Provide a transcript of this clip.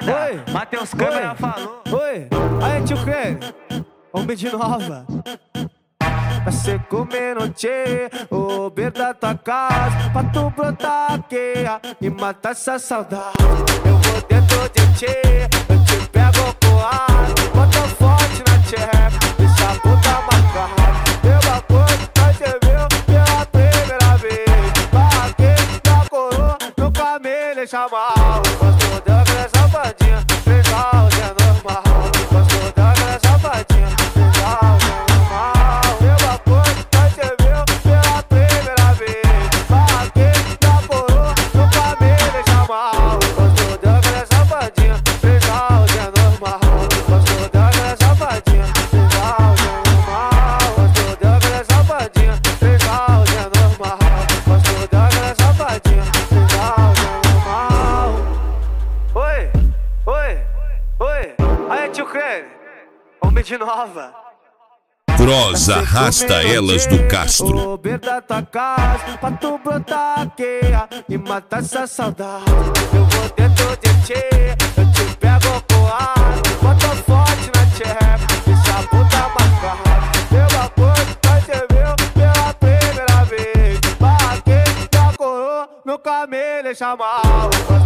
Oi. Matheus Câmera falou. Oi, aí tio Creme, homem de nova. Vai ser comendo tchê, o beiro da tua casa, pra tu brotar aqui e matar essa saudade. Eu vou dentro de tchê, eu te pego com ar, bota forte na tcheca, deixa a puta marcada. Meu bagulho vai ser meu pela primeira vez. Barraquei da coroa, nunca me deixa mal. Gostou da velha safadinha, legal, é normal. Gostou da velha safadinha, legal, é normal. Meu bagulho vai ser meu pela primeira vez. Barraquei da coroa, nunca me deixa mal. Gostou da velha safadinha, legal, é normal. Gostou da velha safadinha, legal, é normal. Gostou da velha safadinha, legal, é normal. Gostou da velha safadinha, legal, é normal. Oi, oi, oi, aí tio Creme, homem de nova. Bros arrasta elas do Castro. O beiro da tua casa, pra tu brotar aqui e matar essa saudade. Eu vou dentro de ti, eu te pego com ar, bota forte na tcheca, deixa a puta marcada. Meu bagulho vai ser meu pela primeira vez. Barraquei da coroa, nunca me deixa mal.